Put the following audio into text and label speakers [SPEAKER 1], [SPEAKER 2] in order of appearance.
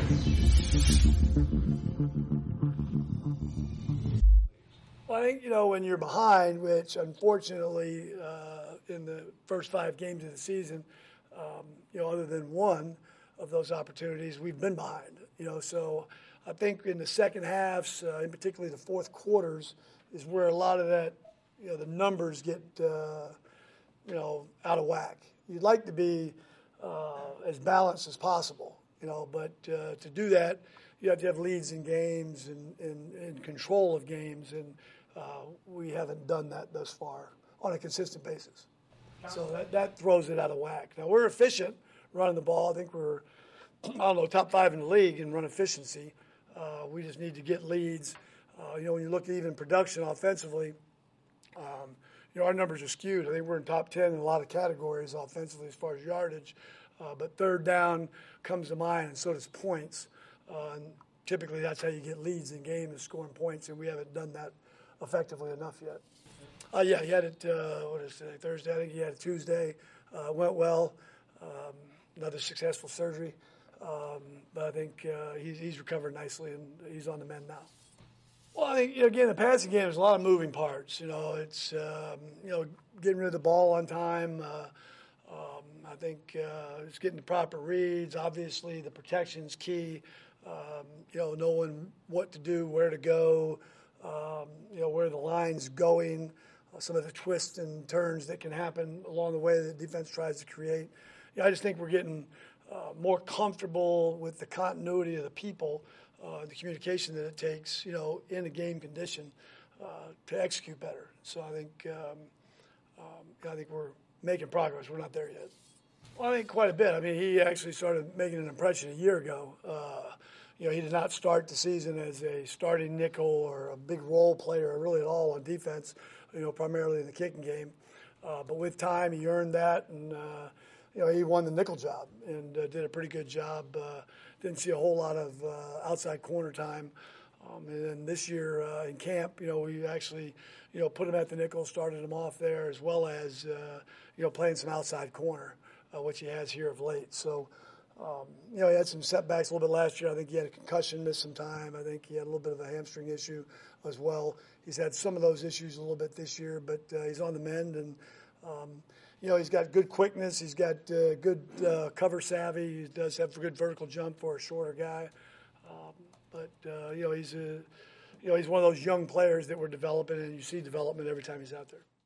[SPEAKER 1] Well, I think, when you're behind, which unfortunately in the first 5 games of the season, other than one of those opportunities, we've been behind. So I think in the second halves, in particularly the fourth quarters, is where a lot of that, the numbers get, out of whack. You'd like to be as balanced as possible, but to do that, you have to have leads in games and control of games, and we haven't done that thus far on a consistent basis. So that throws it out of whack. Now, we're efficient running the ball. I think we're, top 5 in the league in run efficiency. We just need to get leads. When you look at even production offensively, our numbers are skewed. I think we're in top 10 in a lot of categories offensively as far as yardage. But third down comes to mind, and so does points. And typically that's how you get leads in games, is scoring points, and we haven't done that effectively enough yet. Yeah, he had it, Thursday? I think he had it Tuesday. Went well. Another successful surgery. But I think he's recovered nicely, and he's on the mend now. Well, I think, again, the passing game is a lot of moving parts. It's, getting rid of the ball on time. I think it's getting the proper reads. Obviously, the protection's key. Knowing what to do, where to go, where the line's going, some of the twists and turns that can happen along the way that the defense tries to create. I just think we're getting more comfortable with the continuity of the people, the communication that it takes, in a game condition to execute better. So I think we're making progress. We're not there yet. Well, I think quite a bit. I mean, he actually started making an impression a year ago. He did not start the season as a starting nickel or a big role player really at all on defense, primarily in the kicking game. But with time, he earned that, and, he won the nickel job and did a pretty good job. Didn't see a whole lot of outside corner time. And then this year in camp, we actually, put him at the nickel, started him off there, as well as, playing some outside corner, which he has here of late. So, he had some setbacks a little bit last year. I think he had a concussion, missed some time. I think he had a little bit of a hamstring issue as well. He's had some of those issues a little bit this year, but he's on the mend. And, he's got good quickness. He's got good cover savvy. He does have a good vertical jump for a shorter guy. He's one of those young players that we're developing, and you see development every time he's out there.